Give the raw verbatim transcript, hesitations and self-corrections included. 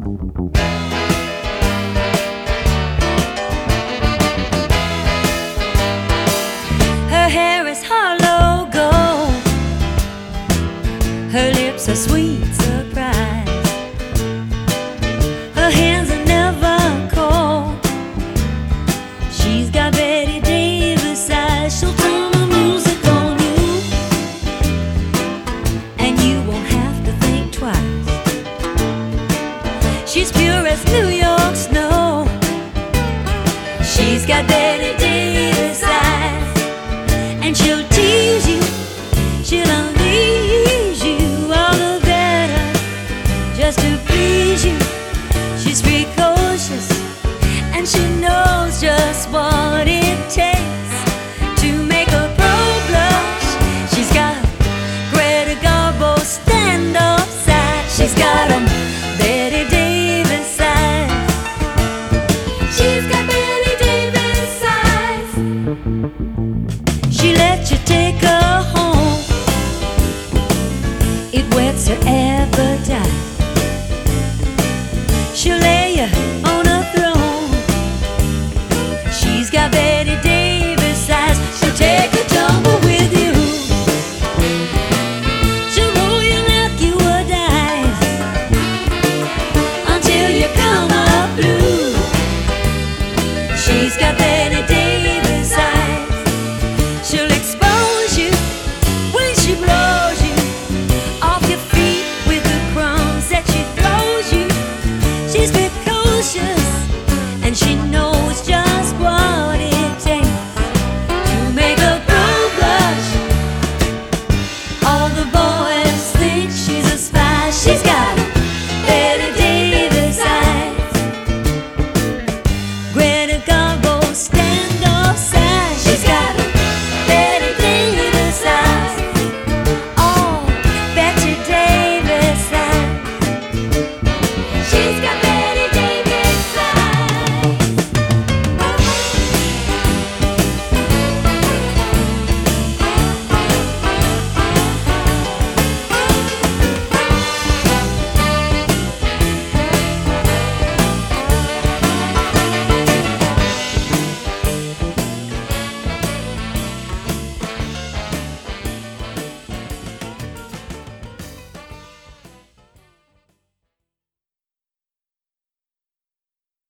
Her hair is hollow gold, her lips are sweet surprise, her hands are never cold. She's got Betty Davis eyes. She'll turn the music on you, and you won't have to think twice. She's pure as New York snow. She's got Betty Davis eyes, and she'll tease you, she'll unleash you all the better just to please you. She's precocious, and she knows just what it takes to make a pro blush. She's got Greta Garbo stand-up side. She's got 'em Betty Davis eyes. She's got Betty Davis eyes. She lets you take her home. It whets her appetite. She'll lay you on a throne. She's got Betty Davis eyes. She'll take a tumble with you. She'll roll you like you were dice until you come up blue. She's got Betty Davis eyes. She'll expose you when she blows you off your feet with the crumbs that she throws you. She's